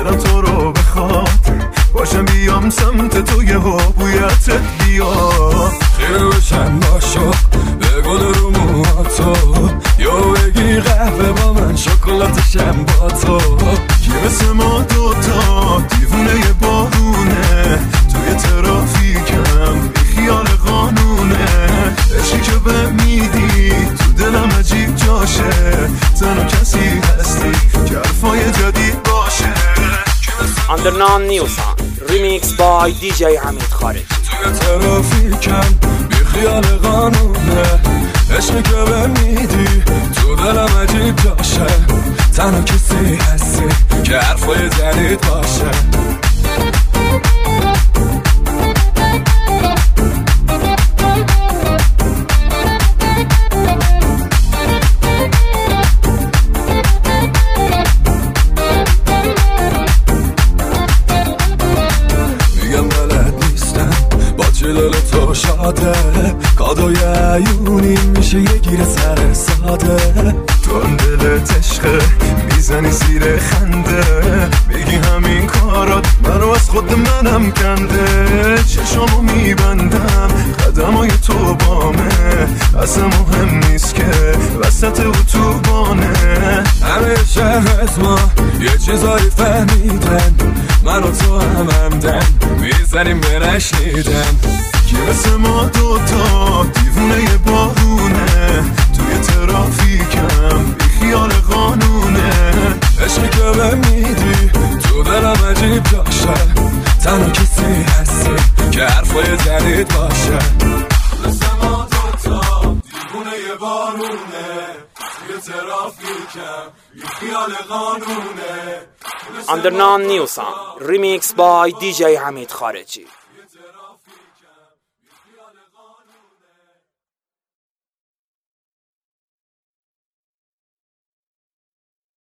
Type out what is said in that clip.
دلم تو رو بخواد، باشم بیام سمت تو یه بویتت بیاد. خیره بشم باشو به گل رو موهاتو، یا بگی قهوه با من شکلاتشم با تو. کی مثل ما دوتا دیوونه بارونه، توی ترافیکم بی خیال قانونه. عشقی که به میدی تو دلم عجیب جاشه، تنها کسی هستی که حرفای جدید باشه. Underground New Sound Remix by DJ حمید خارجی. توی ترافیکم بی خیال قانونه، عشقی که به میدی تو دلم عجیب جاشه، تنها کسی هستی که حرفای جدید باشه. دل تو شاده، کادوی عیونی میشه یه گیر سر ساده. تو هم دلت عشقه میزنی زیر خنده، میگی همین کارات منو از خود منم کنده. چشامو میبندم قدمای تو بامه، اصلا مهم نیست که وسط اتوبانه. همه شهر از ما یه چیزایی فهمیدن، من و تو همدن میزنیم به نشنیدن. کی مثل ما دوتا دیوونه بارونه، توی ترافیکم بی خیال قانونه. عشقی که به میدی تو دلم عجیب جاشه، تنها کسی هستی که حرفای جدید باشه. مثل ما دوتا دیوونه بارونه، توی ترافیکم بی خیال قانونه. Underground New Sound Remix by DJ حمید خارجی.